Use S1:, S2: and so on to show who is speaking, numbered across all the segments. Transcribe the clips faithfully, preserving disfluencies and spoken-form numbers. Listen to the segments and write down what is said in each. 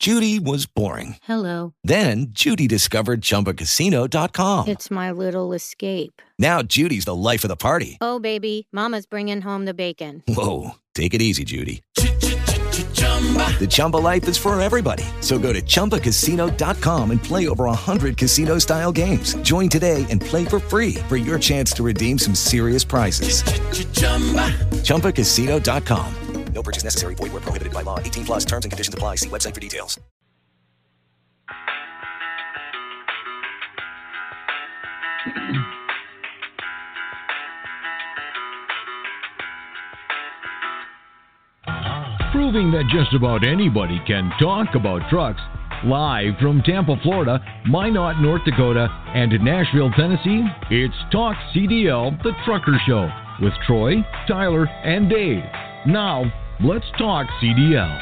S1: Judy was boring.
S2: Hello.
S1: Then Judy discovered Chumba Casino dot com.
S2: It's my little escape.
S1: Now Judy's the life of the party.
S2: Oh, baby, mama's bringing home the bacon.
S1: Whoa, take it easy, Judy. The Chumba life is for everybody. So go to Chumba Casino dot com and play over one hundred casino-style games. Join today and play for free for your chance to redeem some serious prizes. Chumba Casino dot com. No purchase necessary. Void where prohibited by law. eighteen plus terms and conditions apply. See website for details.
S3: Proving that just about anybody can talk about trucks. Live from Tampa, Florida, Minot, North Dakota, and Nashville, Tennessee, it's Talk C D L, the Trucker Show, with Troy, Tyler, and Dave. Now, let's talk C D L.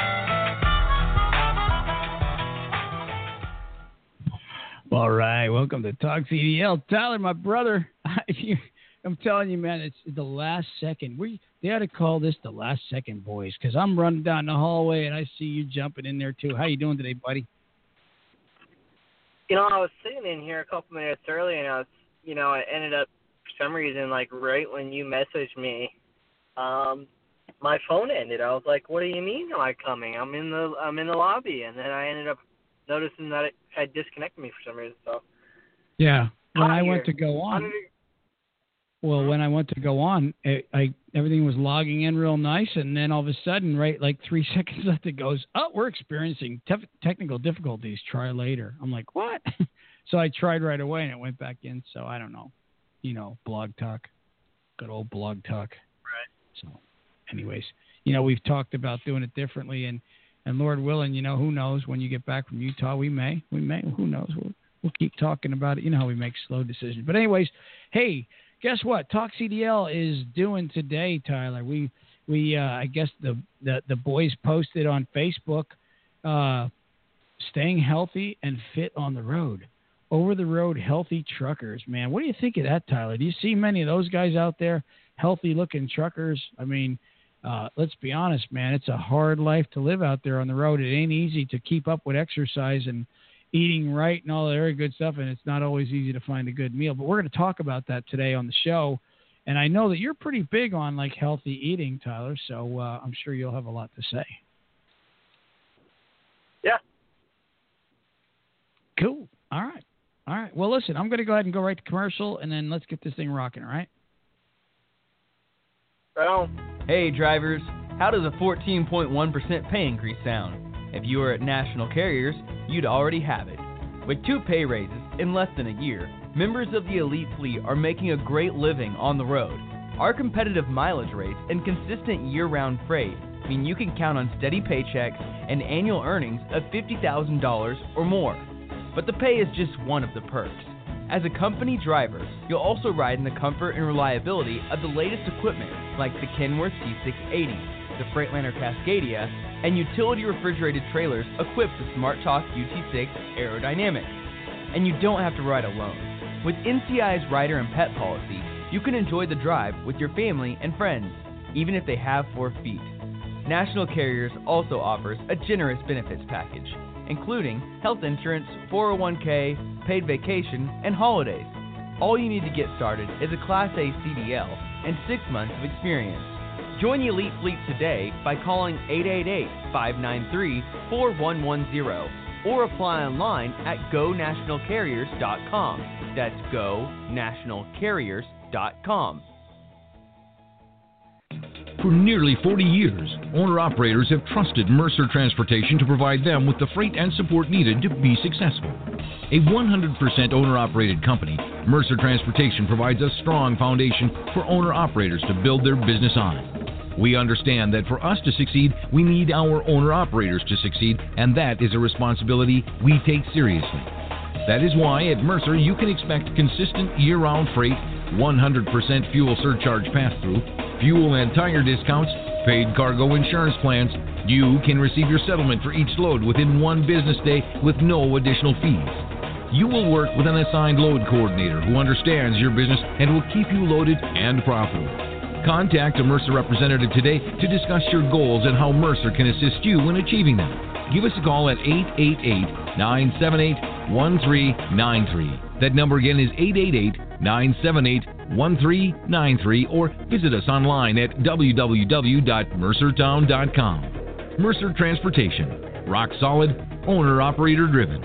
S4: All right, welcome to Talk C D L. Tyler, my brother, I'm telling you, man, it's the last second. We They ought to call this the last second, boys, because I'm running down the hallway and I see you jumping in there, too. How you doing today, buddy?
S5: You know, I was sitting in here a couple minutes early, and I was, you know, I ended up, for some reason, like, right when you messaged me, um, my phone ended. I was like, "What do you mean am I coming? I'm in the I'm in the lobby," and then I ended up noticing that it had disconnected me for some reason. So
S4: yeah, when I
S5: here.
S4: went to go on,
S5: How
S4: well, when I went to go on, I, I everything was logging in real nice, and then all of a sudden, right, like three seconds left, it goes, "Oh, we're experiencing tef- technical difficulties. Try later." I'm like, "What?" So I tried right away, and it went back in. So I don't know, you know, Blog Talk, good old Blog Talk. Right. So. Anyways, you know, we've talked about doing it differently, and, and Lord willing, you know, who knows, when you get back from Utah, we may, we may, who knows, we'll, we'll keep talking about it. You know how we make slow decisions. But anyways, hey, guess what? Talk C D L is doing today, Tyler. We, we, uh, I guess the, the, the boys posted on Facebook, uh, staying healthy and fit on the road. Over the road, healthy truckers, man. What do you think of that, Tyler? Do you see many of those guys out there, healthy looking truckers? I mean, Uh, let's be honest, man, it's a hard life to live out there on the road. It ain't easy to keep up with exercise and eating right and all that very good stuff, and it's not always easy to find a good meal. But we're going to talk about that today on the show, and I know that you're pretty big on, like, healthy eating, Tyler, so uh, I'm sure you'll have a lot to say.
S5: Yeah.
S4: Cool. All right. All right. Well, listen, I'm going to go ahead and go right to commercial, and then let's get this thing rocking, all right?
S5: Right on.
S6: Hey drivers, how does a fourteen point one percent pay increase sound? If you were at National Carriers, you'd already have it. With two pay raises in less than a year, members of the elite fleet are making a great living on the road. Our competitive mileage rates and consistent year-round freight mean you can count on steady paychecks and annual earnings of fifty thousand dollars or more. But the pay is just one of the perks. As a company driver, you'll also ride in the comfort and reliability of the latest equipment like the Kenworth T six eighty, the Freightliner Cascadia, and utility refrigerated trailers equipped with SmartTalk U T six aerodynamics. And you don't have to ride alone. With N C I's rider and pet policy, you can enjoy the drive with your family and friends, even if they have four feet. National Carriers also offers a generous benefits package, including health insurance, four oh one k, paid vacation, and holidays. All you need to get started is a Class A C D L and six months of experience. Join the Elite Fleet today by calling eight eight eight, five nine three, four one one zero or apply online at go national carriers dot com. That's go national carriers dot com.
S3: For nearly forty years, owner-operators have trusted Mercer Transportation to provide them with the freight and support needed to be successful. A one hundred percent owner-operated company, Mercer Transportation provides a strong foundation for owner-operators to build their business on. We understand that for us to succeed, we need our owner-operators to succeed, and that is a responsibility we take seriously. That is why at Mercer you can expect consistent year-round freight, one hundred percent fuel surcharge pass-through, fuel and tire discounts, paid cargo insurance plans. You can receive your settlement for each load within one business day with no additional fees. You will work with an assigned load coordinator who understands your business and will keep you loaded and profitable. Contact a Mercer representative today to discuss your goals and how Mercer can assist you in achieving them. Give us a call at eight eight eight, nine seven eight, one three nine three. That number again is eight eight eight, nine seven eight, one three nine three, or visit us online at w w w dot mercer town dot com. Mercer Transportation. Rock solid, owner-operator driven.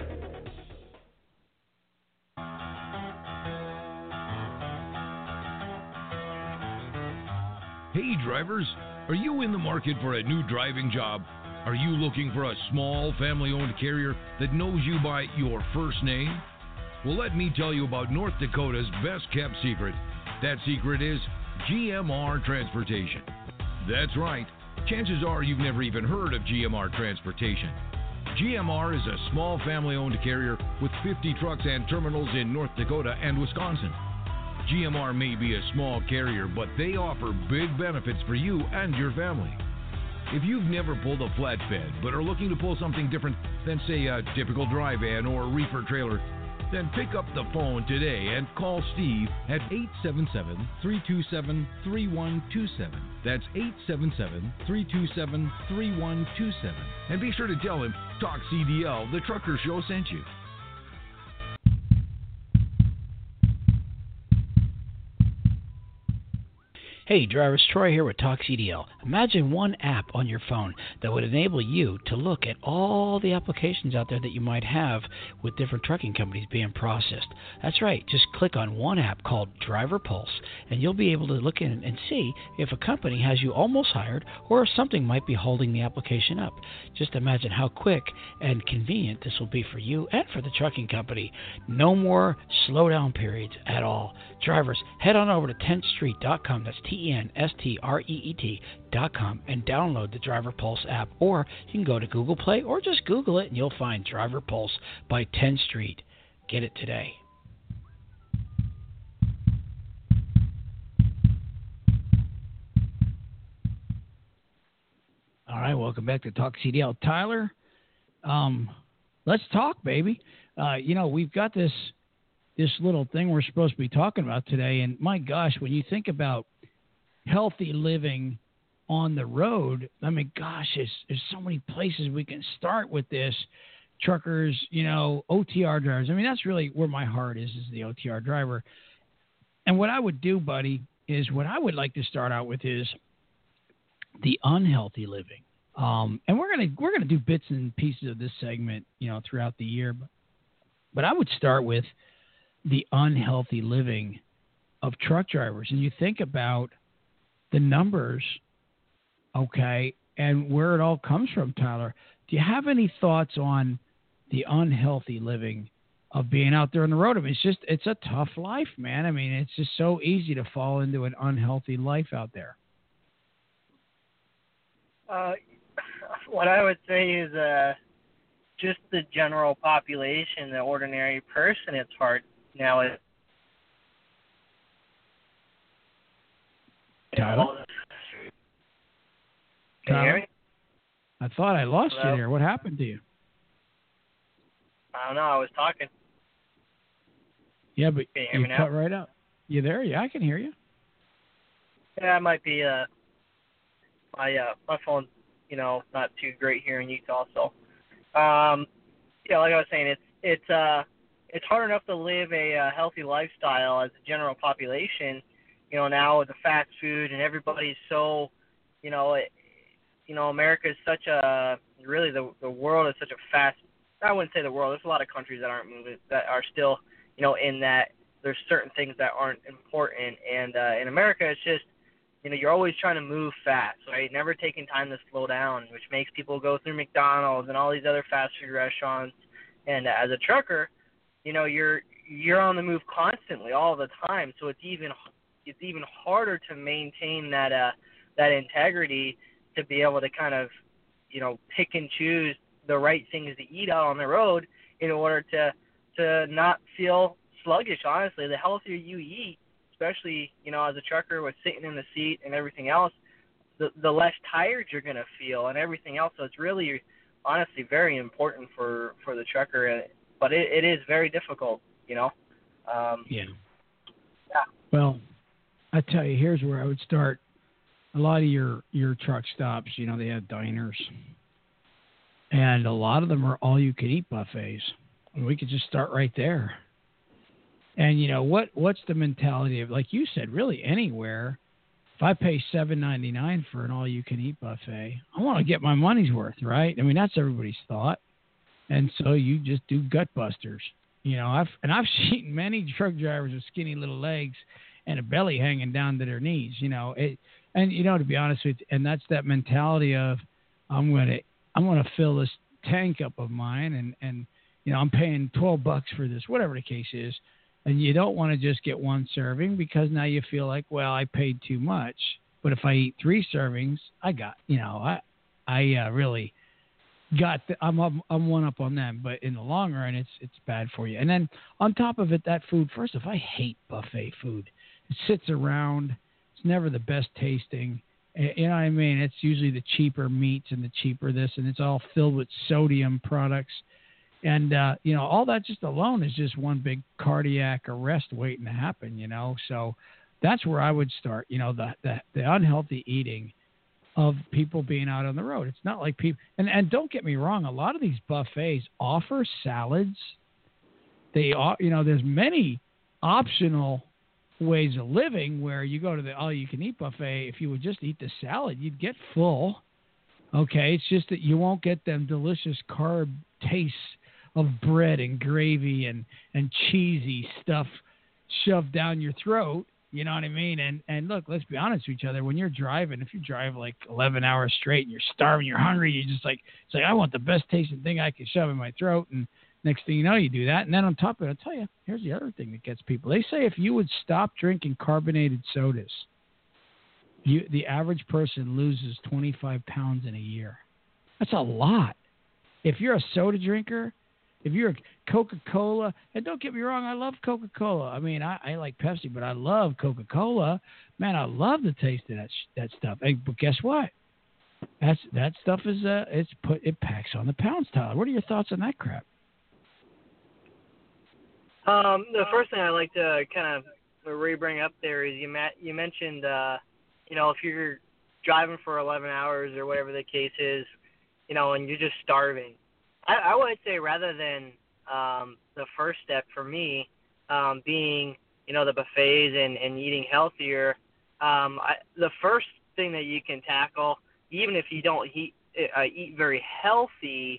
S3: Hey drivers, are you in the market for a new driving job? Are you looking for a small family-owned carrier that knows you by your first name? Well, let me tell you about North Dakota's best-kept secret. That secret is G M R Transportation. That's right. Chances are you've never even heard of G M R Transportation. G M R is a small family-owned carrier with fifty trucks and terminals in North Dakota and Wisconsin. G M R may be a small carrier, but they offer big benefits for you and your family. If you've never pulled a flatbed but are looking to pull something different than, say, a typical dry van or reefer trailer, then pick up the phone today and call Steve at eight seven seven, three two seven, three one two seven. That's eight seven seven, three two seven, three one two seven. And be sure to tell him Talk C D L, the Trucker Show, sent you.
S7: Hey drivers, Troy here with Talk C D L. Imagine one app on your phone that would enable you to look at all the applications out there that you might have with different trucking companies being processed. That's right, just click on one app called Driver Pulse and you'll be able to look in and see if a company has you almost hired or if something might be holding the application up. Just imagine how quick and convenient this will be for you and for the trucking company. No more slowdown periods at all. Drivers, head on over to tenth street dot com. That's T E N S T R E E T dot com and download the Driver Pulse app, or you can go to Google Play or just Google it and you'll find Driver Pulse by tenth street. Get it today.
S4: All right, welcome back to Talk C D L. Tyler, um, let's talk, baby. Uh, you know, we've got this this little thing we're supposed to be talking about today, and my gosh, when you think about healthy living on the road, I mean, gosh, there's, there's so many places we can start with this. Truckers, you know, O T R drivers. I mean, that's really where my heart is, is the O T R driver. And what I would do, buddy, is what I would like to start out with is the unhealthy living. Um, and we're gonna we're gonna do bits and pieces of this segment, you know, throughout the year. But, but I would start with the unhealthy living of truck drivers. And you think about the numbers, okay, and where it all comes from, Tyler. Do you have any thoughts on the unhealthy living of being out there on the road? I mean, it's just, it's a tough life, man. I mean, it's just so easy to fall into an unhealthy life out there.
S5: Uh, what I would say is uh, just the general population, the ordinary person, it's hard now. It,
S4: Tyler?
S5: Can you hear me?
S4: I thought I lost
S5: Hello?
S4: you there. What happened to you?
S5: I don't know. I was talking.
S4: Yeah, but
S5: Can you hear
S4: you
S5: me now?
S4: cut right out. You there? Yeah, I can hear you.
S5: Yeah, it might be uh, my uh, my phone's, you know, not too great here in Utah. So, um, yeah, like I was saying, it's it's uh it's hard enough to live a uh, healthy lifestyle as a general population. You know, now with the fast food and everybody's so, you know, it, you know, America is such a really the the world is such a fast. I wouldn't say the world. There's a lot of countries that aren't moving, that are still, you know, in that there's certain things that aren't important. And uh, in America, it's just, you know, you're always trying to move fast, right? Never taking time to slow down, which makes people go through McDonald's and all these other fast food restaurants. And uh, as a trucker, you know, you're you're on the move constantly, all the time. So it's even it's even harder to maintain that uh, that integrity, to be able to kind of, you know, pick and choose the right things to eat out on the road in order to to not feel sluggish. Honestly, the healthier you eat, especially, you know, as a trucker with sitting in the seat and everything else, the the less tired you're going to feel and everything else. So it's really, honestly, very important for, for the trucker, but it, it is very difficult, you know. Um,
S4: yeah.
S5: Yeah.
S4: Well, I tell you, here's where I would start. A lot of your, your truck stops, you know, they have diners. And a lot of them are all-you-can-eat buffets. And we could just start right there. And, you know, what? what's the mentality of, like you said, really anywhere, if I pay seven ninety-nine for an all-you-can-eat buffet, I want to get my money's worth, right? I mean, that's everybody's thought. And so you just do gut busters. You know, I've and I've seen many truck drivers with skinny little legs and a belly hanging down to their knees, you know. It, and, you know, to be honest with you, and that's that mentality of, I'm going to I'm going to fill this tank up of mine, and, and, you know, I'm paying twelve bucks for this, whatever the case is. And you don't want to just get one serving because now you feel like, well, I paid too much. But if I eat three servings, I got, you know, I I uh, really got, the, I'm, I'm I'm one up on them. But in the long run, it's it's bad for you. And then on top of it, that food, first off, I hate buffet food. It sits around. It's never the best tasting. You know what I mean? It's usually the cheaper meats and the cheaper this, and it's all filled with sodium products. And, uh, you know, all that just alone is just one big cardiac arrest waiting to happen, you know. So that's where I would start, you know, the, the, the unhealthy eating of people being out on the road. It's not like people – and and don't get me wrong, a lot of these buffets offer salads. They are, you know, there's many optional ways of living where you go to the all-you-can-eat buffet. If you would just eat the salad, you'd get full. Okay, it's just that you won't get them delicious carb tastes of bread and gravy and, and cheesy stuff shoved down your throat. You know what I mean? And and look, let's be honest with each other. When you're driving, if you drive like eleven hours straight and you're starving, you're hungry, you're just like, it's like, I want the best tasting thing I can shove in my throat. And next thing you know, you do that. And then on top of it, I'll tell you, here's the other thing that gets people. They say if you would stop drinking carbonated sodas, you the average person loses twenty-five pounds in a year. That's a lot. If you're a soda drinker, if you're a Coca-Cola, and don't get me wrong, I love Coca-Cola. I mean, I, I like Pepsi, but I love Coca-Cola. Man, I love the taste of that that stuff. Hey, but guess what? That's that stuff is uh, it's put it packs on the pounds, Tyler. What are your thoughts on that crap?
S5: Um, the first thing I like to kind of re-bring up there is you ma- you mentioned, uh, you know, if you're driving for eleven hours or whatever the case is, you know, and you're just starving. I, I would say rather than um, the first step for me um, being, you know, the buffets and, and eating healthier, um, I, the first thing that you can tackle, even if you don't eat, uh, eat very healthy,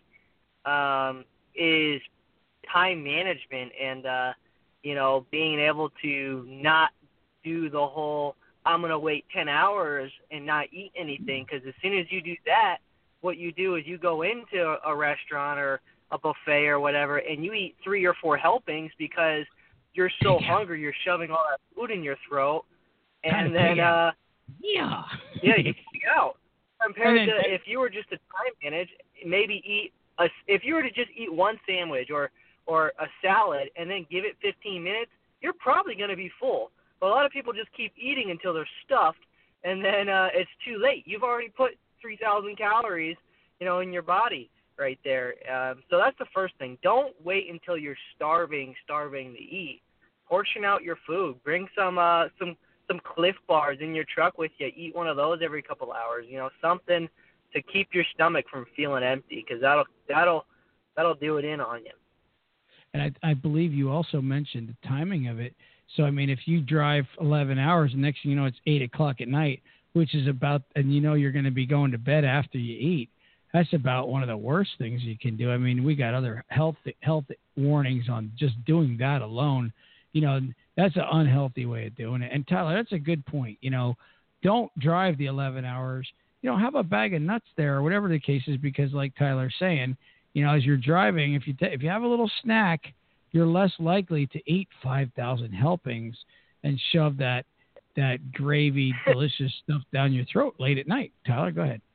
S5: um, is time management and, uh, you know, being able to not do the whole I'm going to wait ten hours and not eat anything, because as soon as you do that, what you do is you go into a restaurant or a buffet or whatever, and you eat three or four helpings because you're so yeah. hungry, you're shoving all that food in your throat, and kind of then uh,
S4: yeah,
S5: yeah, you pig out. Compared
S4: then,
S5: to if you were just to time manage, maybe eat a, if you were to just eat one sandwich or or a salad and then give it fifteen minutes, you're probably going to be full. But a lot of people just keep eating until they're stuffed, and then uh, it's too late. You've already put three thousand calories, you know, in your body right there. Um, so that's the first thing. Don't wait until you're starving, starving to eat. Portion out your food. Bring some uh, some some Cliff Bars in your truck with you. Eat one of those every couple hours. You know, something to keep your stomach from feeling empty, because that'll that'll that'll do it in on you.
S4: And I, I believe you also mentioned the timing of it. So I mean, if you drive eleven hours, and next thing you know, it's eight o'clock at night, which is about, and you know you're going to be going to bed after you eat. That's about one of the worst things you can do. I mean, we got other health health warnings on just doing that alone. You know, that's an unhealthy way of doing it. And Tyler, that's a good point. You know, don't drive the eleven hours. You know, have a bag of nuts there or whatever the case is, because like Tyler's saying, you know, as you're driving, if you t- if you have a little snack, you're less likely to eat five thousand helpings and shove that that gravy, delicious stuff down your throat late at night. Tyler, go ahead.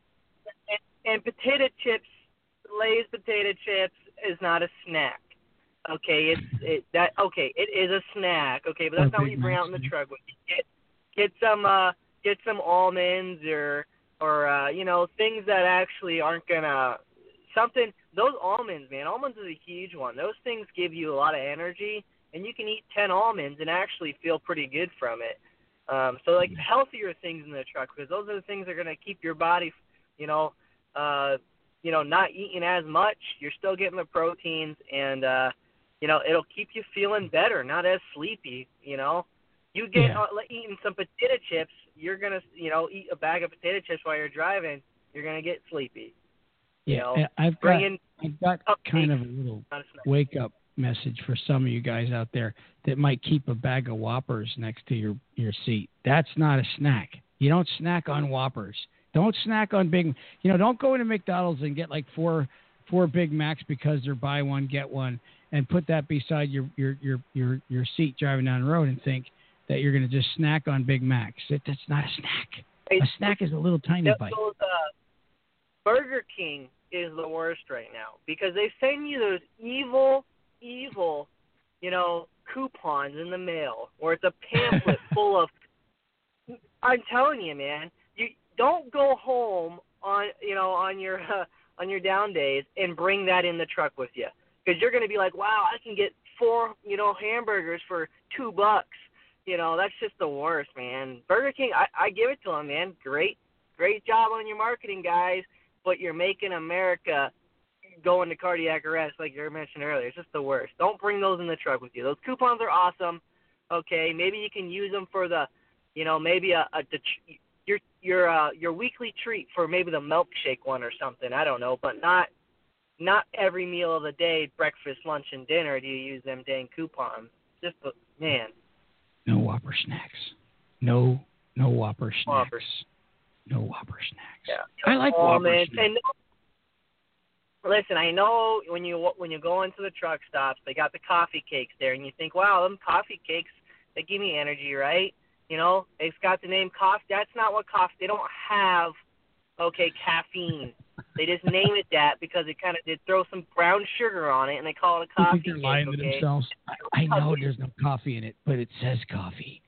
S5: And, and potato chips, Lay's potato chips is not a snack. Okay, it's it that okay, it is a snack. Okay, but that's
S4: or
S5: not what you bring out in the truck with you. Get get some uh get some almonds or or uh, you know, things that actually aren't gonna something. Those almonds, man, almonds is a huge one. Those things give you a lot of energy, and you can eat ten almonds and actually feel pretty good from it. Um, so, like, healthier things in the truck, because those are the things that are going to keep your body, you know, uh, you know, not eating as much, you're still getting the proteins, and, uh, you know, it'll keep you feeling better, not as sleepy, you know. You get
S4: Yeah.
S5: uh, eating some potato chips, you're going to, you know, eat a bag of potato chips while you're driving, you're going to get sleepy.
S4: Yeah,
S5: You know,
S4: I've got,
S5: bring in
S4: I've got kind of a little wake-up message for some of you guys out there that might keep a bag of Whoppers next to your, your seat. That's not a snack. You don't snack on Whoppers. Don't snack on Big, you know, don't go into McDonald's and get like four four Big Macs because they're buy one, get one, and put that beside your, your, your, your, your seat driving down the road and think that you're going to just snack on Big Macs. It, that's not a snack. A snack is a little tiny
S5: those,
S4: bite.
S5: uh, Burger King is the worst right now because they send you those evil, evil, you know, coupons in the mail where it's a pamphlet full of, I'm telling you, man, you don't go home on, you know, on your, uh, on your down days and bring that in the truck with you because you're going to be like, wow, I can get four, you know, hamburgers for two bucks. You know, that's just the worst, man. Burger King, I, I give it to them, man. Great, great job on your marketing, guys. But you're making America go into cardiac arrest, like you mentioned earlier. It's just the worst. Don't bring those in the truck with you. Those coupons are awesome. Okay, maybe you can use them for the, you know, maybe a, a your your uh, your weekly treat for maybe the milkshake one or something. I don't know, but not not every meal of the day, breakfast, lunch, and dinner. Do you use them dang coupons? Just the, man.
S4: No Whopper snacks. No, no Whopper snacks.
S5: Whoppers.
S4: No Whopper snacks.
S5: Yeah.
S4: I like
S5: oh,
S4: Whopper
S5: man.
S4: snacks.
S5: And listen, I know when you when you go into the truck stops, they got the coffee cakes there, and you think, wow, them coffee cakes, they give me energy, right? You know, it's got the name coffee. That's not what coffee. They don't have, okay, caffeine. They just name it that because it kind of they throw some brown sugar on it, and they call it a coffee
S4: You think they're
S5: cake.
S4: lying to
S5: okay?
S4: themselves? I, I know there's no coffee in it, but it says coffee.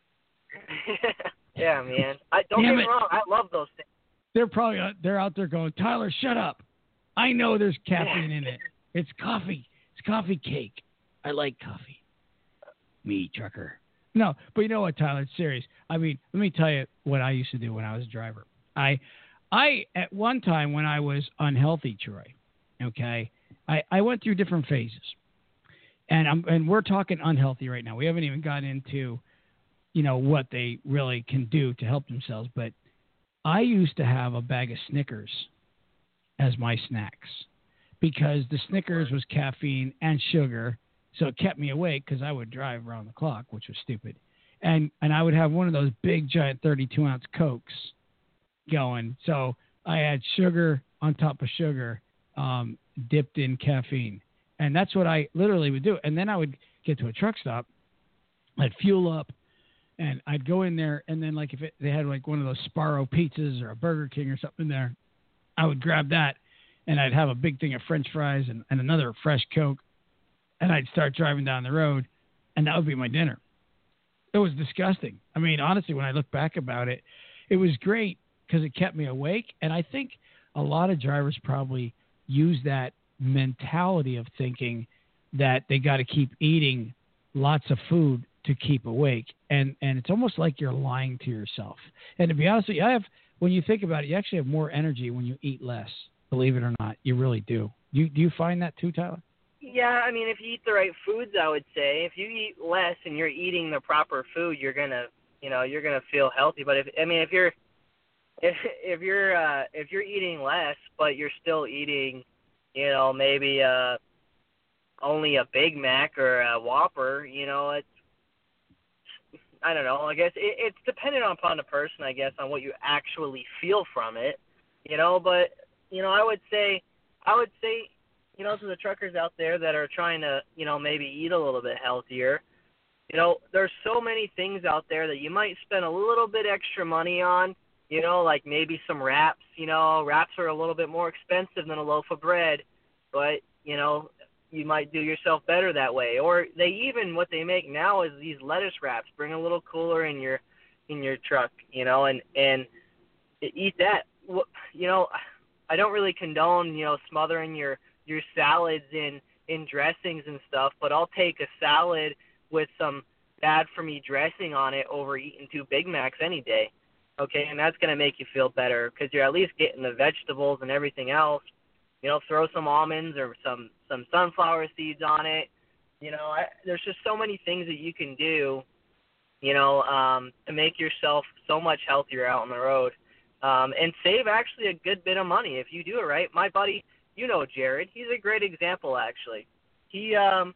S5: Yeah, man. I, don't
S4: Damn
S5: get me
S4: it.
S5: wrong. I love those things.
S4: They're probably out, they're out there going, Tyler, shut up. I know there's caffeine in it. It's coffee. It's coffee cake. I like coffee. Me, trucker. No, but you know what, Tyler? It's serious. I mean, let me tell you what I used to do when I was a driver. I, I at one time when I was unhealthy, Troy, okay, I, I went through different phases. And I'm and we're talking unhealthy right now. We haven't even gotten into, you know, what they really can do to help themselves. But I used to have a bag of Snickers as my snacks because the Snickers was caffeine and sugar, so it kept me awake because I would drive around the clock, which was stupid. And and I would have one of those big giant thirty-two ounce Cokes going. So I had sugar on top of sugar, um, dipped in caffeine. And that's what I literally would do. And then I would get to a truck stop, I'd fuel up, and I'd go in there. And then, like, if it, they had like one of those Sparrow pizzas or a Burger King or something there, I would grab that, and I'd have a big thing of French fries and, and another fresh Coke, and I'd start driving down the road, and that would be my dinner. It was disgusting. I mean, honestly, when I look back about it, it was great because it kept me awake. And I think a lot of drivers probably use that mentality of thinking that they got to keep eating lots of food to keep awake. And, and it's almost like you're lying to yourself. And to be honest with you, I have, when you think about it, you actually have more energy when you eat less, believe it or not. You really do. You, do you find that too, Tyler?
S5: Yeah, I mean, if you eat the right foods, I would say. If you eat less and you're eating the proper food, you're gonna, you know, you're gonna feel healthy. But if I mean, if you're, if if you're uh, if you're eating less, but you're still eating, you know, maybe uh, only a Big Mac or a Whopper, you know, it's, I don't know. I guess it, it's dependent upon the person, I guess, on what you actually feel from it, you know. But you know, I would say, I would say. You know, to the truckers out there that are trying to, you know, maybe eat a little bit healthier, you know, there's so many things out there that you might spend a little bit extra money on, you know, like maybe some wraps. You know, wraps are a little bit more expensive than a loaf of bread, but, you know, you might do yourself better that way. Or they even, what they make now is these lettuce wraps. Bring a little cooler in your in your truck, you know, and, and eat that. You know, I don't really condone, you know, smothering your your salads in, in dressings and stuff, but I'll take a salad with some bad-for-me dressing on it over eating two Big Macs any day, okay? And that's going to make you feel better because you're at least getting the vegetables and everything else, You know, throw some almonds or some, some sunflower seeds on it. You know, I, there's just so many things that you can do, you know, um, to make yourself so much healthier out on the road, um, and save actually a good bit of money if you do it right. My buddy, you know, Jared, he's a great example actually. He um,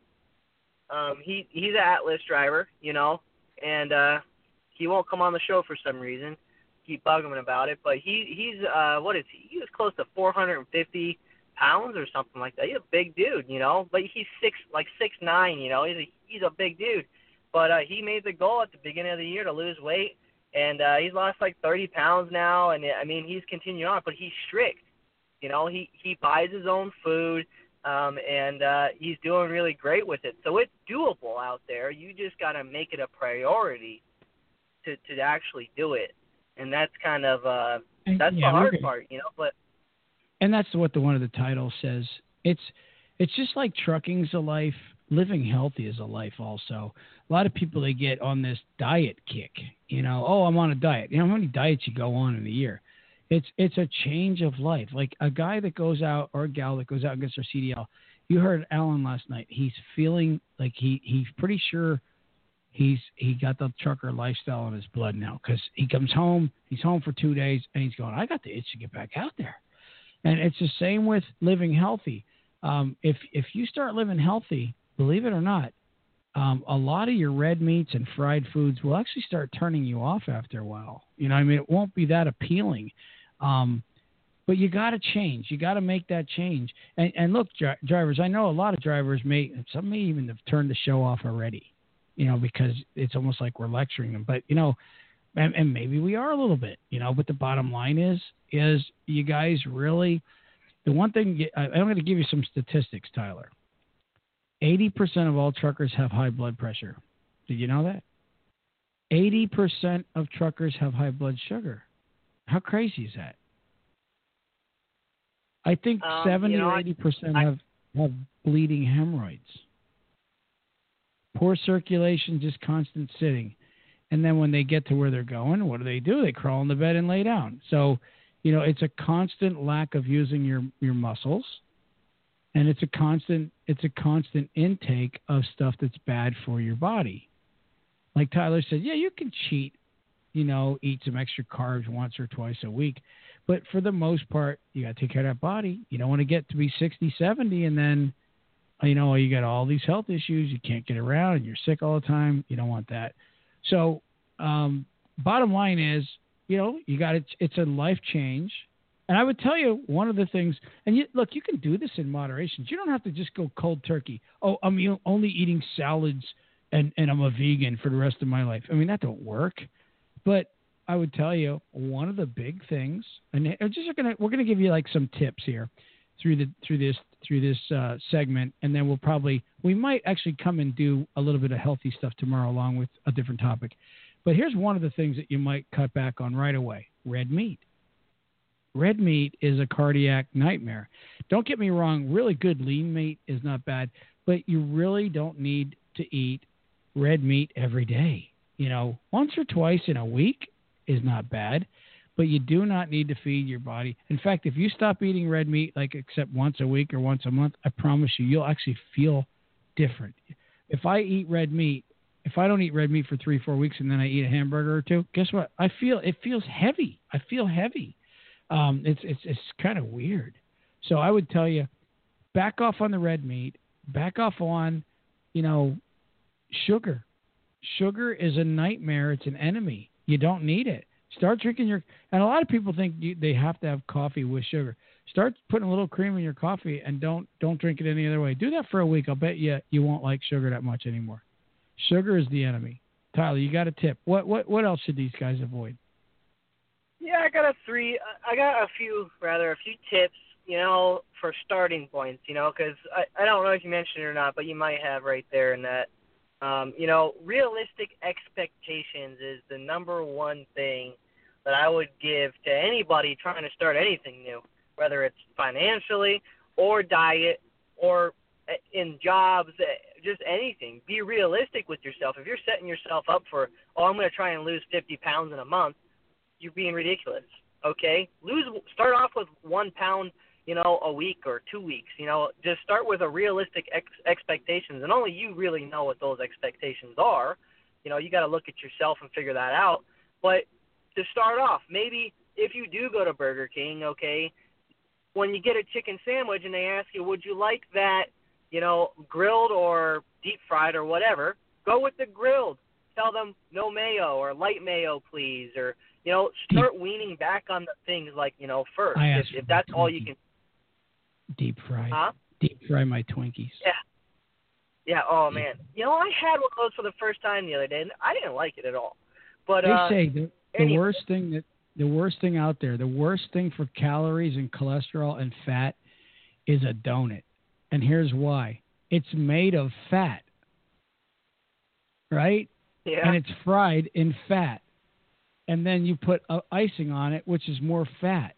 S5: um, he he's an Atlas driver, you know, and uh, he won't come on the show for some reason. Keep bugging him about it, but he he's uh, what is he? He was close to four hundred fifty pounds or something like that. He's a big dude, you know, but he's six like six nine, you know. He's a he's a big dude. But uh, he made the goal at the beginning of the year to lose weight, and uh, he's lost like thirty pounds now. And I mean, he's continuing on, but he's strict. You know, he he buys his own food, um, and uh, he's doing really great with it. So it's doable out there. You just got to make it a priority to to actually do it, and that's kind of uh, that's
S4: yeah,
S5: the hard
S4: okay.
S5: part, you know. But
S4: and that's what the one of the titles says. It's it's just like trucking's a life. Living healthy is a life also. A lot of people, they get on this diet kick, you know, oh, I'm on a diet. You know how many diets you go on in a year? It's it's a change of life. Like a guy that goes out or a gal that goes out and gets their C D L. You heard Alan last night. He's feeling like he, he's pretty sure he's he got the trucker lifestyle in his blood now because he comes home, he's home for two days, and he's going, I got the itch to get back out there. And it's the same with living healthy. Um, if if you start living healthy, believe it or not, um, a lot of your red meats and fried foods will actually start turning you off after a while. You know, I mean, it won't be that appealing. Um, but you got to change. You got to make that change. And, and look, dri- drivers, I know a lot of drivers may, some may even have turned the show off already, you know, because it's almost like we're lecturing them. But, you know, and, and maybe we are a little bit, you know, but the bottom line is, is you guys really, the one thing, I, I'm going to give you some statistics, Tyler. eighty percent of all truckers have high blood pressure. Did you know that? eighty percent of truckers have high blood sugar. How crazy is that? I think
S5: um,
S4: seventy
S5: you know,
S4: or eighty percent
S5: I,
S4: have, have bleeding hemorrhoids. Poor circulation, just constant sitting. And then when they get to where they're going, what do they do? They crawl in the bed and lay down. So, you know, it's a constant lack of using your, your muscles. And it's a constant it's a constant intake of stuff that's bad for your body. Like Tyler said, yeah, you can cheat, you know, eat some extra carbs once or twice a week. But for the most part, you got to take care of that body. You don't want to get to be sixty, seventy, and then, you know, you got all these health issues. You can't get around, and you're sick all the time. You don't want that. So um, bottom line is, you know, you got it. It's a life change. And I would tell you one of the things, and you, look, you can do this in moderation. You don't have to just go cold turkey. Oh, I'm only eating salads and, and I'm a vegan for the rest of my life. I mean, that don't work. But I would tell you one of the big things, and just gonna, we're going to give you like some tips here through the through this through this uh, segment, and then we'll probably we might actually come and do a little bit of healthy stuff tomorrow along with a different topic. But here's one of the things that you might cut back on right away: red meat. Red meat is a cardiac nightmare. Don't get me wrong, really good lean meat is not bad, but you really don't need to eat red meat every day. You know, once or twice in a week is not bad, but you do not need to feed your body. In fact, if you stop eating red meat, like except once a week or once a month, I promise you, you'll actually feel different. If I eat red meat, if I don't eat red meat for three, four weeks and then I eat a hamburger or two, guess what? I feel, it feels heavy. I feel heavy. Um, it's it's it's kind of weird. So I would tell you, back off on the red meat. Back off on, you know, sugar. Sugar is a nightmare. It's an enemy. You don't need it. Start drinking your. And a lot of people think you, they have to have coffee with sugar. Start putting a little cream in your coffee and don't don't drink it any other way. Do that for a week. I'll bet you you won't like sugar that much anymore. Sugar is the enemy. Tyler, you got a tip. What what what else should these guys avoid?
S5: Yeah, I got a three. I got a few, rather, a few tips, you know, for starting points, you know, because I, I don't know if you mentioned it or not, but you might have right there in that, um, you know, realistic expectations is the number one thing that I would give to anybody trying to start anything new, whether it's financially or diet or in jobs, just anything. Be realistic with yourself. If you're setting yourself up for, oh, I'm going to try and lose fifty pounds in a month, you're being ridiculous, okay? Lose, start off with one pound you know, a week or two weeks. You know, just start with a realistic ex- expectations, and only you really know what those expectations are. You know, you got to look at yourself and figure that out. But to start off, maybe if you do go to Burger King, okay, when you get a chicken sandwich and they ask you, would you like that, you know, grilled or deep fried or whatever, go with the grilled. Tell them no mayo or light mayo, please, or, you know, start weaning back on the things like, you know, first.
S4: I
S5: If, if that's all you can.
S4: Deep fry.
S5: Huh?
S4: Deep fry my Twinkies.
S5: Yeah. Yeah, oh, man. You know, I had one of those for the first time the other day, and I didn't like it at all. But
S4: They
S5: uh,
S4: say the, the
S5: anyway.
S4: worst thing that the worst thing out there, the worst thing for calories and cholesterol and fat is a donut. And here's why. It's made of fat. Right?
S5: Yeah.
S4: And it's fried in fat. And then you put uh, icing on it, which is more fat.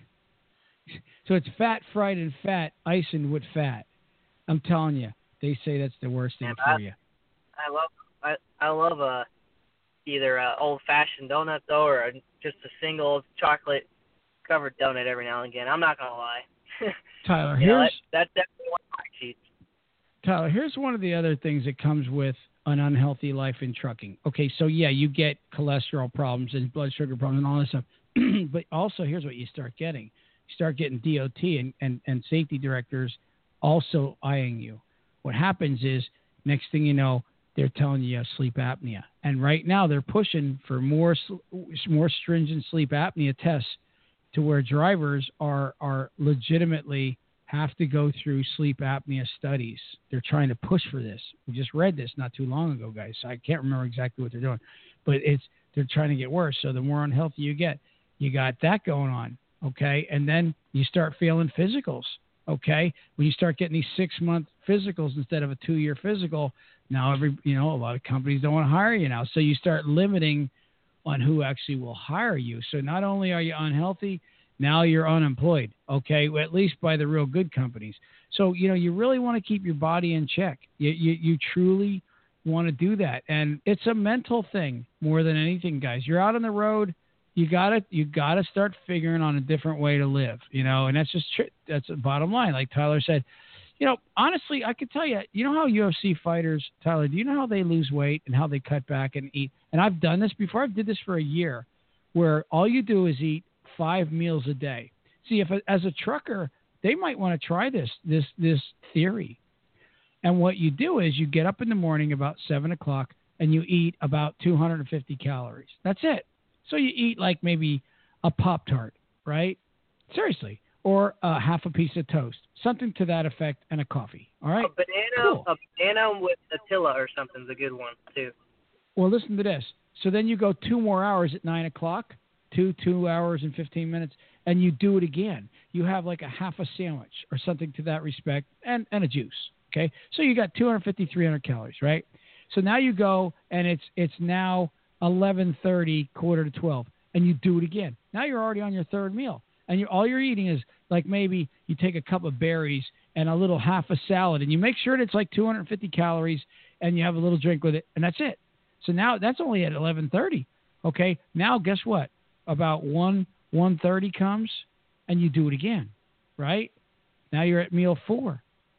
S4: So it's fat fried in fat, icing with fat. I'm telling you, they say that's the worst thing
S5: Man,
S4: for
S5: I,
S4: you.
S5: I love I I love a either a old fashioned donut though, or a, just a single chocolate covered donut every now and again. I'm not gonna lie.
S4: Tyler,
S5: you know,
S4: here's
S5: that, that's definitely one of my cheats.
S4: Tyler, here's one of the other things that comes with an unhealthy life in trucking. Okay, so yeah, you get cholesterol problems and blood sugar problems and all this stuff. But also, here's what you start getting. You start getting D O T and, and, and safety directors also eyeing you. What happens is, next thing you know, they're telling you you have sleep apnea. And right now they're pushing for more more stringent sleep apnea tests to where drivers are are legitimately have to go through sleep apnea studies. They're trying to push for this. We just read this not too long ago, guys. So I can't remember exactly what they're doing. But it's they're trying to get worse. So the more unhealthy you get, you got that going on, okay? And then you start failing physicals, okay? When you start getting these six-month physicals instead of a two-year physical, now every you know a lot of companies don't want to hire you now. So you start limiting on who actually will hire you. So not only are you unhealthy, now you're unemployed, okay, well, at least by the real good companies. So, you know, you really want to keep your body in check. You, you, you truly want to do that. And it's a mental thing more than anything, guys. You're out on the road. You gotta you gotta start figuring on a different way to live, you know, and that's just tr- that's the bottom line. Like Tyler said, you know, honestly, I could tell you, you know how U F C fighters, Tyler, do you know how they lose weight and how they cut back and eat? And I've done this before. I did this for a year where all you do is eat five meals a day. See, if a, as a trucker, they might want to try this this this theory. And what you do is you get up in the morning about seven o'clock and you eat about two hundred fifty calories. That's it. So you eat like maybe a Pop-Tart, right? Seriously. Or uh, half a piece of toast. Something to that effect and a coffee. All right?
S5: A banana,
S4: cool.
S5: a banana with Nutella or something is a good one, too.
S4: Well, listen to this. So then you go two more hours at nine o'clock, two, two hours and fifteen minutes, and you do it again. You have like a half a sandwich or something to that respect and, and a juice, okay? So you got two hundred fifty, three hundred calories, right? So now you go and it's it's now eleven thirty, quarter to twelve, and you do it again. Now you're already on your third meal, and you all you're eating is like maybe you take a cup of berries and a little half a salad, and you make sure that it's like two hundred fifty calories, and you have a little drink with it, and that's it. So now that's only at eleven thirty, okay? Now guess what? About one one thirty comes, and you do it again, right? Now you're at meal four,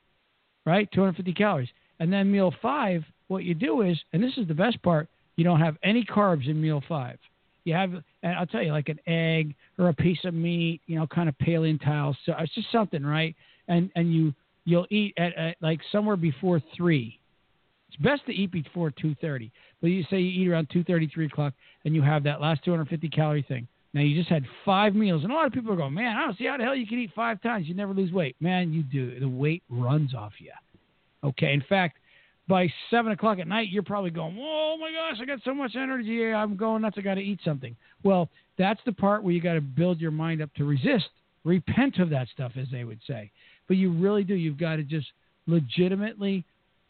S4: right? two hundred fifty calories, and then meal five. What you do is, and this is the best part, you don't have any carbs in meal five. You have, and I'll tell you, like an egg or a piece of meat, you know, kind of paleontile. So it's just something, right? And and you you'll eat at, at like somewhere before three. It's best to eat before two thirty. But you say you eat around two thirty, three o'clock, and you have that last two hundred fifty calorie thing. Now you just had five meals, and a lot of people are going, man, I don't see how the hell you can eat five times. You never lose weight. Man, you do. The weight runs off you. Okay. In fact, by seven o'clock at night, you're probably going, oh my gosh, I got so much energy. I'm going nuts. I got to eat something. Well, that's the part where you got to build your mind up to resist, repent of that stuff, as they would say. But you really do. You've got to just legitimately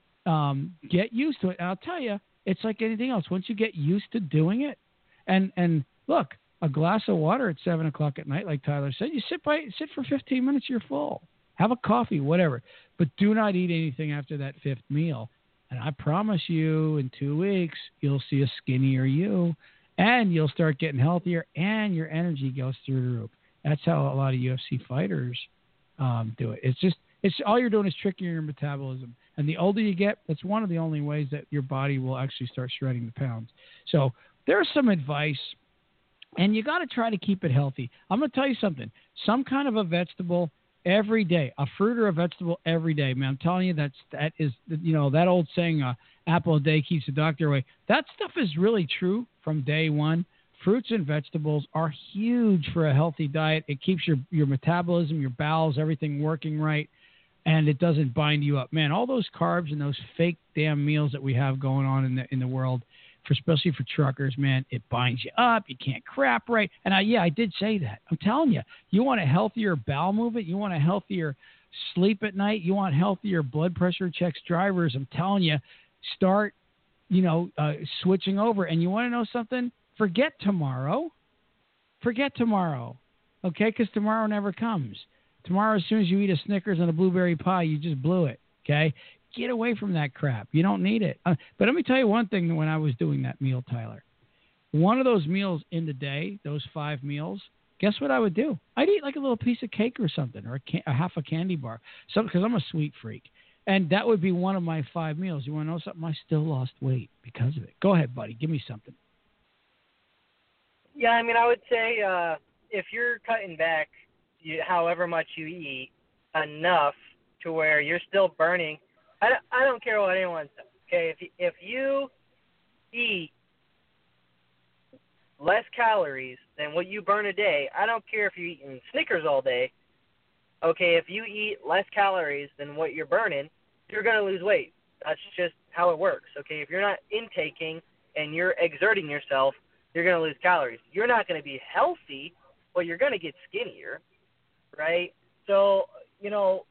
S4: um, get used to it. And I'll tell you, it's like anything else. Once you get used to doing it, and and look, a glass of water at seven o'clock at night, like Tyler said, you sit by sit for fifteen minutes, you're full. Have a coffee, whatever. But do not eat anything after that fifth meal. And I promise you, in two weeks, you'll see a skinnier you, and you'll start getting healthier, and your energy goes through the roof. That's how a lot of U F C fighters um, do it. It's just it's all you're doing is tricking your metabolism. And the older you get, that's one of the only ways that your body will actually start shredding the pounds. So there's some advice, and you got to try to keep it healthy. I'm going to tell you something. Some kind of a vegetable every day, a fruit or a vegetable every day. Man, I'm telling you, that's that is you know that old saying, uh, "Apple a day keeps the doctor away." That stuff is really true from day one. Fruits and vegetables are huge for a healthy diet. It keeps your your metabolism, your bowels, everything working right, and it doesn't bind you up. Man, all those carbs and those fake damn meals that we have going on in the in the world, for especially for truckers, man, it binds you up. You can't crap right. And I, yeah, I did say that. I'm telling you, you want a healthier bowel movement. You want a healthier sleep at night. You want healthier blood pressure checks. Drivers, I'm telling you, start, you know, uh, switching over. And you want to know something? Forget tomorrow. Forget tomorrow. Okay? Because tomorrow never comes. Tomorrow, as soon as you eat a Snickers and a blueberry pie, you just blew it. Okay? Get away from that crap. You don't need it. Uh, but let me tell you one thing when I was doing that meal, Tyler. One of those meals in the day, those five meals, guess what I would do? I'd eat like a little piece of cake or something, or a, can- a half a candy bar, because I'm a sweet freak. And that would be one of my five meals. You want to know something? I still lost weight because of it. Go ahead, buddy. Give me something.
S5: Yeah, I mean, I would say uh, if you're cutting back you, however much you eat, enough to where you're still burning – I don't, I don't care what anyone says, okay? If you, if you eat less calories than what you burn a day, I don't care if you're eating Snickers all day, okay? If you eat less calories than what you're burning, you're going to lose weight. That's just how it works, okay? If you're not intaking and you're exerting yourself, you're going to lose calories. You're not going to be healthy, but you're going to get skinnier, right? So, you know,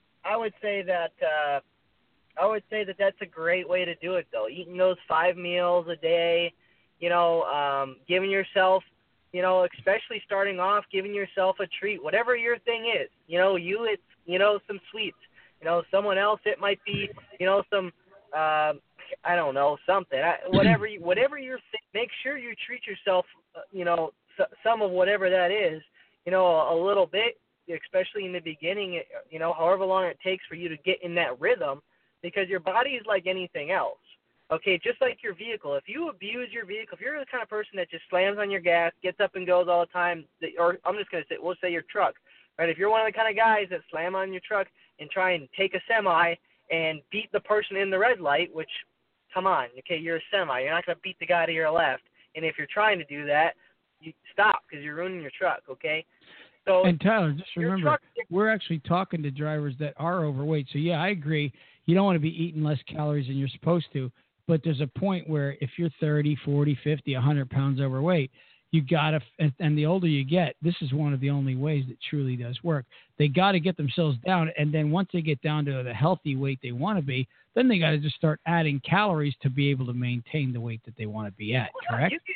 S5: I would say that uh, – I would say that that's a great way to do it, though. Eating those five meals a day, you know, um, giving yourself, you know, especially starting off, giving yourself a treat, whatever your thing is. You know, you, it's, you know, some sweets. You know, someone else, it might be, you know, some, uh, I don't know, something. I, whatever you, whatever you're, make sure you treat yourself, uh, you know, s- some of whatever that is, you know, a, a little bit, especially in the beginning, you know, however long it takes for you to get in that rhythm. Because your body is like anything else, okay? Just like your vehicle. If you abuse your vehicle, if you're the kind of person that just slams on your gas, gets up and goes all the time, or I'm just going to say, we'll say your truck, right? If you're one of the kind of guys that slam on your truck and try and take a semi and beat the person in the red light, which, come on, okay, you're a semi. You're not going to beat the guy to your left. And if you're trying to do that, you stop because you're ruining your truck, okay? So
S4: and Tyler, just remember,
S5: truck,
S4: we're actually talking to drivers that are overweight. So, yeah, I agree. You don't want to be eating less calories than you're supposed to, but there's a point where if you're thirty, forty, fifty, one hundred pounds overweight, you got to, and the older you get, this is one of the only ways that truly does work. They got to get themselves down, and then once they get down to the healthy weight they want to be, then they got to just start adding calories to be able to maintain the weight that they want to be at, correct?
S5: You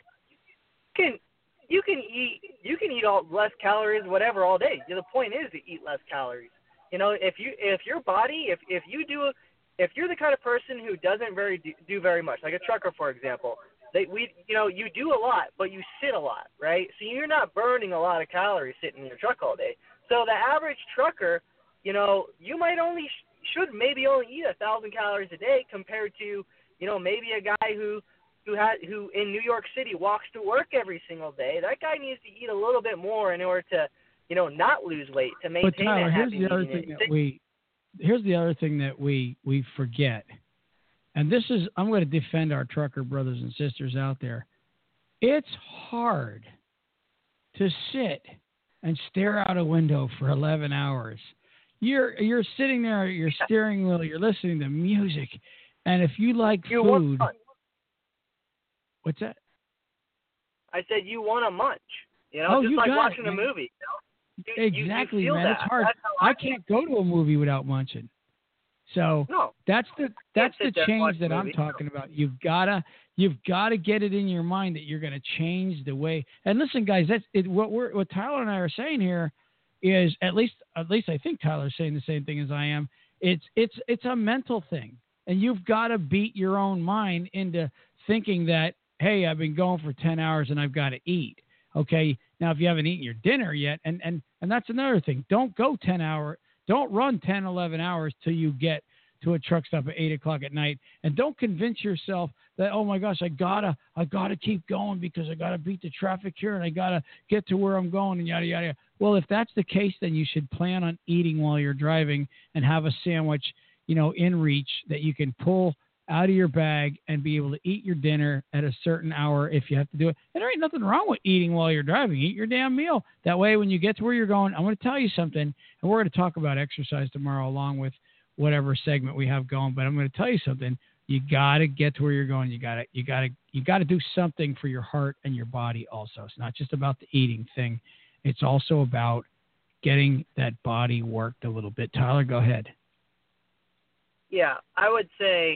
S5: can, you can eat, you can eat all less calories, whatever, all day. The point is to eat less calories. You know, if you if your body if if you do if you're the kind of person who doesn't very do, do very much, like a trucker for example, they we you know you do a lot but you sit a lot, right? So you're not burning a lot of calories sitting in your truck all day. So the average trucker, you know, you might only should maybe only eat a thousand calories a day compared to you know maybe a guy who who had who in New York City walks to work every single day. That guy needs to eat a little bit more in order to you know, not lose weight to maintain
S4: but Tyler,
S5: that
S4: here's
S5: happy
S4: the other thing that we here's the other thing that we we forget, and this is I'm going to defend our trucker brothers and sisters out there. It's hard to sit and stare out a window for eleven hours. You're you're sitting there at your steering wheel, you're listening to music, and if you like
S5: you
S4: food,
S5: want
S4: what's that?
S5: I said you want a munch. You know,
S4: oh,
S5: just
S4: you
S5: like
S4: got
S5: watching
S4: it,
S5: a movie. You know? You,
S4: exactly,
S5: you, you
S4: man.
S5: that.
S4: It's hard.
S5: I,
S4: I can't go to a movie without munching. So
S5: no,
S4: that's the that's the change that I'm
S5: movie,
S4: talking
S5: no.
S4: about. You've gotta you've gotta get it in your mind that you're gonna change the way. And listen, guys, that's it, what we're what Tyler and I are saying here is at least at least I think Tyler's saying the same thing as I am. It's it's it's a mental thing, and you've got to beat your own mind into thinking that, hey, I've been going for ten hours and I've got to eat. Okay. Now, if you haven't eaten your dinner yet, and, and, and that's another thing, don't go ten hour, don't run ten, eleven hours till you get to a truck stop at eight o'clock at night. And don't convince yourself that, oh my gosh, I gotta, I gotta keep going because I gotta beat the traffic here and I gotta get to where I'm going and yada, yada, yada. Well, if that's the case, then you should plan on eating while you're driving and have a sandwich, you know, in reach that you can pull out of your bag and be able to eat your dinner at a certain hour if you have to do it. And there ain't nothing wrong with eating while you're driving. Eat your damn meal. That way, when you get to where you're going, I'm going to tell you something, and we're going to talk about exercise tomorrow along with whatever segment we have going. But I'm going to tell you something. You got to get to where you're going. You got to, you got to, you got to do something for your heart and your body also. It's not just about the eating thing. It's also about getting that body worked a little bit. Tyler, go ahead.
S5: Yeah, I would say,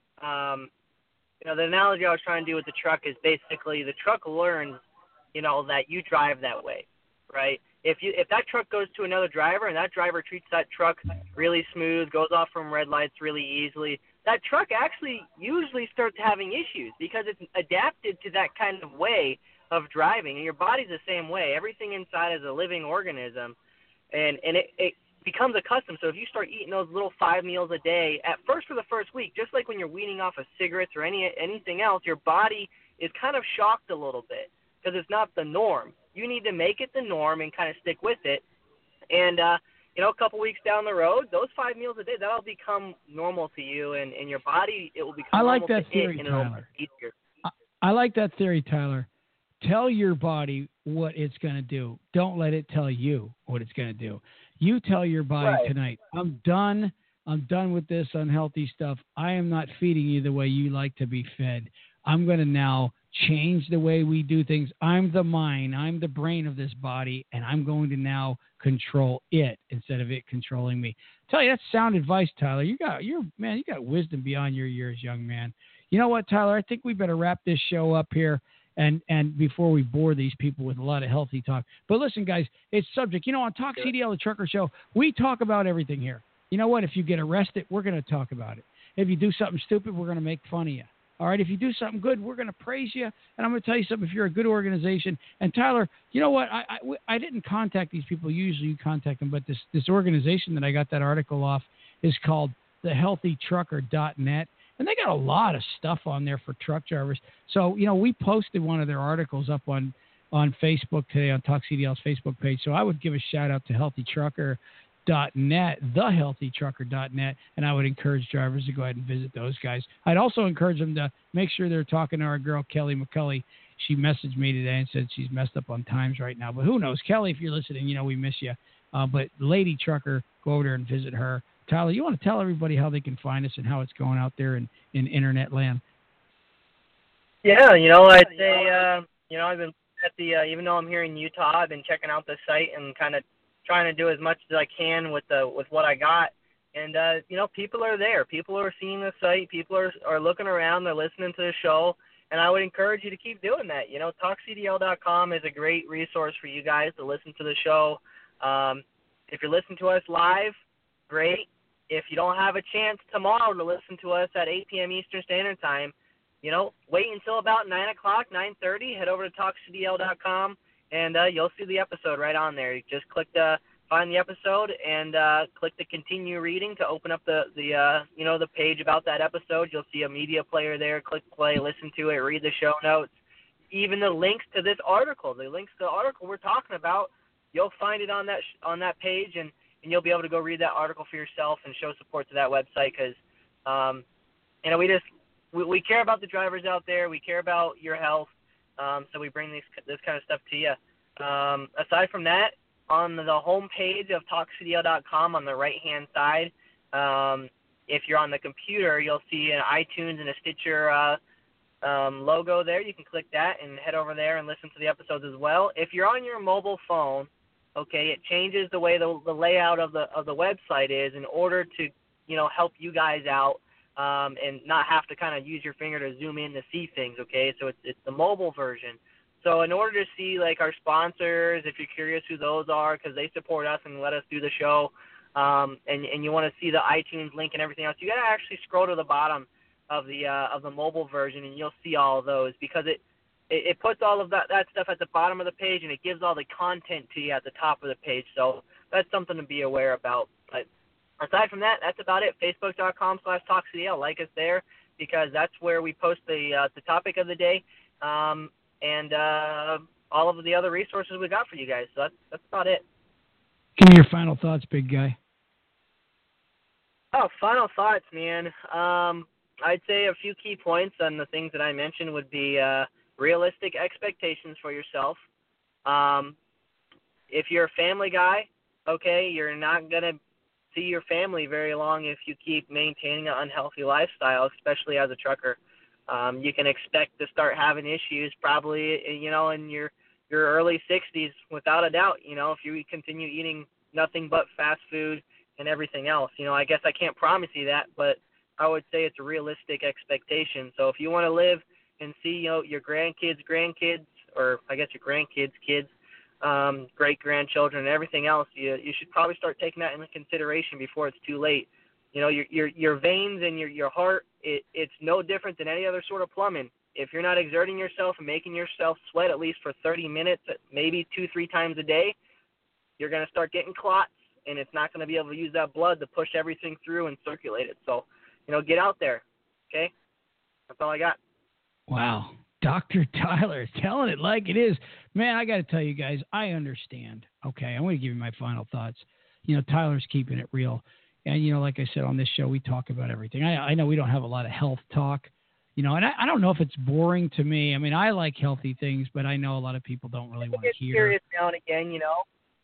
S5: um, you know, the analogy I was trying to do with the truck is basically the truck learns, you know, that you drive that way, right? If you if that truck goes to another driver and that driver treats that truck really smooth, goes off from red lights really easily, that truck actually usually starts having issues because it's adapted to that kind of way of driving. And your body's the same way. Everything inside is a living organism, and, and it, it becomes accustomed. So if you start eating those little five meals a day, at first for the first week, just like when you're weaning off of cigarettes or any anything else, your body is kind of shocked a little bit because it's not the norm. You need to make it the norm and kind of stick with it. And, uh, you know, a couple weeks down the road, those five meals a day, that'll become normal to you, and, and your body, it will become
S4: I like
S5: normal
S4: that
S5: to
S4: theory,
S5: it, and
S4: Tyler.
S5: it'll be easier.
S4: I, I like that theory, Tyler. Tell your body what it's going to do. Don't let it tell you what it's going to do. You tell your body
S5: Right.
S4: tonight, I'm done. I'm done with this unhealthy stuff. I am not feeding you the way you like to be fed. I'm going to now change the way we do things. I'm the mind. I'm the brain of this body, and I'm going to now control it instead of it controlling me. Tell you, that's sound advice, Tyler. You got, you're man. You got wisdom beyond your years, young man. You know what, Tyler? I think we better wrap this show up here. And and before we bore these people with a lot of healthy talk. But listen, guys, it's subject. You know, on Talk C D L, the Trucker Show, we talk about everything here. You know what? If you get arrested, we're going to talk about it. If you do something stupid, we're going to make fun of you. All right? If you do something good, we're going to praise you. And I'm going to tell you something. If you're a good organization, and Tyler, you know what? I I, I didn't contact these people. Usually you contact them. But this, this organization that I got that article off is called the healthy trucker dot net. And they got a lot of stuff on there for truck drivers. So, you know, we posted one of their articles up on, on Facebook today on Talk C D L's Facebook page. So I would give a shout out to healthy trucker dot net, the healthy trucker dot net, and I would encourage drivers to go ahead and visit those guys. I'd also encourage them to make sure they're talking to our girl, Kelly McCulley. She messaged me today and said she's messed up on times right now. But who knows? Kelly, if you're listening, you know we miss you. Uh, but Lady Trucker, go over there and visit her. Tyler, you want to tell everybody how they can find us and how it's going out there in, in internet land?
S5: Yeah, you know, I'd say, uh, you know, I've been at the, uh, even though I'm here in Utah, I've been checking out the site and kind of trying to do as much as I can with the with what I got. And, uh, you know, people are there. People are seeing the site. People are, are looking around. They're listening to the show. And I would encourage you to keep doing that. You know, talk C D L dot com is a great resource for you guys to listen to the show. Um, if you're listening to us live, great. If you don't have a chance tomorrow to listen to us at eight p.m. Eastern Standard Time, you know, wait until about nine o'clock, nine thirty, head over to talk C D L dot com, and uh, you'll see the episode right on there. You just click the, find the episode, and uh, click the continue reading to open up the, the uh, you know, the page about that episode. You'll see a media player there. Click play, listen to it, read the show notes. Even the links to this article, the links to the article we're talking about, you'll find it on that sh- on that page, and and you'll be able to go read that article for yourself and show support to that website because, um, you know, we just we, we care about the drivers out there. We care about your health, um, so we bring this this kind of stuff to you. Um, aside from that, on the home page of talk C D L dot com on the right-hand side, um, if you're on the computer, you'll see an iTunes and a Stitcher uh, um, logo there. You can click that and head over there and listen to the episodes as well. If you're on your mobile phone, okay, it changes the way the, the layout of the of the website is in order to, you know, help you guys out um, and not have to kind of use your finger to zoom in to see things, okay? So it's it's the mobile version. So in order to see, like, our sponsors, if you're curious who those are, because they support us and let us do the show, um, and, and you want to see the iTunes link and everything else, you got to actually scroll to the bottom of the uh, of the mobile version, and you'll see all of those because it it, it puts all of that, that stuff at the bottom of the page, and it gives all the content to you at the top of the page. So that's something to be aware about. But aside from that, that's about it. Facebook.com slash TalkCDL. Like us there, because that's where we post the uh, the topic of the day, um, and uh, all of the other resources we got for you guys. So that's, that's about it.
S4: Give me your final thoughts, big guy.
S5: Oh, final thoughts, man. Um, I'd say a few key points on the things that I mentioned would be uh, realistic expectations for yourself. Um, if you're a family guy, okay, you're not going to see your family very long if you keep maintaining an unhealthy lifestyle, especially as a trucker. Um, you can expect to start having issues probably, you know, in your, your early sixties, without a doubt, you know, if you continue eating nothing but fast food and everything else. You know, I guess I can't promise you that, but I would say it's a realistic expectation. So if you want to live and see, you know, your grandkids, grandkids, or I guess your grandkids, kids, um, great-grandchildren, and everything else, you you should probably start taking that into consideration before it's too late. You know, your your your veins and your, your heart, it, it's no different than any other sort of plumbing. If you're not exerting yourself and making yourself sweat at least for thirty minutes, maybe two, three times a day, you're going to start getting clots, and it's not going to be able to use that blood to push everything through and circulate it. So, you know, get out there, okay? That's all I got.
S4: Wow. Doctor Tyler telling it like it is. Man, I got to tell you guys, I understand. Okay, I'm going to give you my final thoughts. You know, Tyler's keeping it real. And, you know, like I said, on this show, we talk about everything. I, I know we don't have a lot of health talk, you know, and I, I don't know if it's boring to me. I mean, I like healthy things, but I know a lot of people don't really want to hear.
S5: Serious now and again, you know.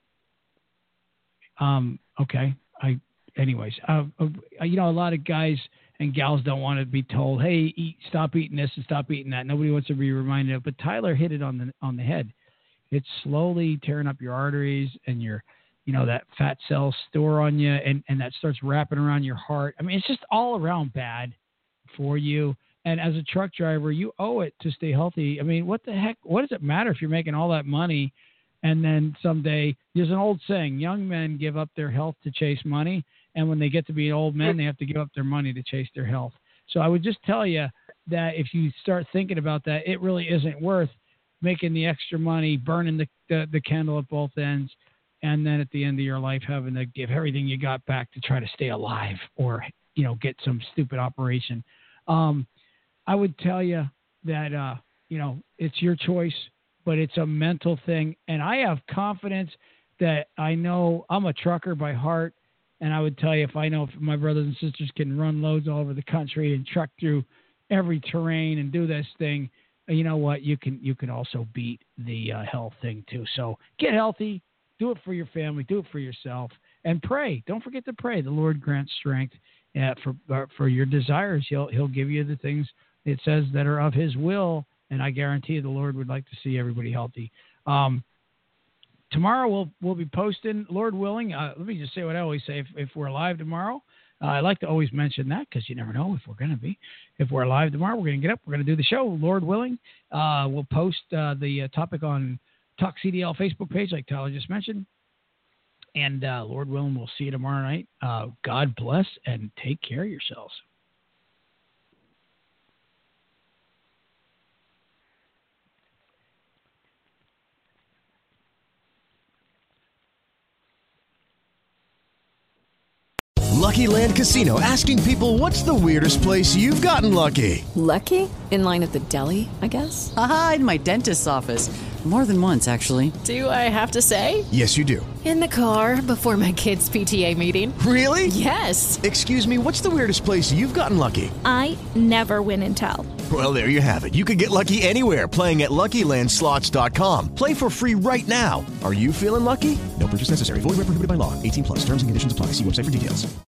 S4: Um, okay. I, anyways, uh, uh, you know, a lot of guys and gals don't want to be told, hey, eat, stop eating this and stop eating that. Nobody wants to be reminded of, but Tyler hit it on the, on the head. It's slowly tearing up your arteries and your, you know, that fat cells store on you, and, and that starts wrapping around your heart. I mean, it's just all around bad for you. And as a truck driver, you owe it to stay healthy. I mean, what the heck, what does it matter if you're making all that money and then someday, there's an old saying, young men give up their health to chase money, and when they get to be old men, they have to give up their money to chase their health. So I would just tell you that if you start thinking about that, it really isn't worth making the extra money, burning the, the, the candle at both ends, and then at the end of your life having to give everything you got back to try to stay alive or, you know, get some stupid operation. Um, I would tell you that, uh, you know, it's your choice, but it's a mental thing. And I have confidence that I know I'm a trucker by heart. And I would tell you, if I know if my brothers and sisters can run loads all over the country and truck through every terrain and do this thing, you know what, you can, you can also beat the uh, health thing too. So get healthy, do it for your family, do it for yourself, and pray. Don't forget to pray. The Lord grants strength uh, for, uh, for your desires. He'll, he'll give you the things it says that are of his will. And I guarantee the Lord would like to see everybody healthy. Um, tomorrow we'll we'll be posting, Lord willing. Uh, let me just say what I always say: if, if we're alive tomorrow, uh, I like to always mention that because you never know if we're going to be. If we're alive tomorrow, we're going to get up, we're going to do the show. Lord willing, uh, we'll post uh, the uh, topic on Talk C D L Facebook page, like Tyler just mentioned. And uh, Lord willing, we'll see you tomorrow night. Uh, God bless and take care of yourselves.
S8: Lucky Land Casino, asking people, what's the weirdest place you've gotten lucky?
S9: Lucky? In line at the deli, I guess?
S10: Aha, in my dentist's office. More than once, actually.
S9: Do I have to say?
S8: Yes, you do.
S9: In the car before my kids' P T A meeting.
S8: Really?
S9: Yes.
S8: Excuse me, what's the weirdest place you've gotten lucky?
S11: I never win and tell.
S8: Well, there you have it. You can get lucky anywhere, playing at Lucky Land Slots dot com. Play for free right now. Are you feeling lucky? No purchase necessary. Void where prohibited by law. eighteen plus. Terms and conditions apply. See website for details.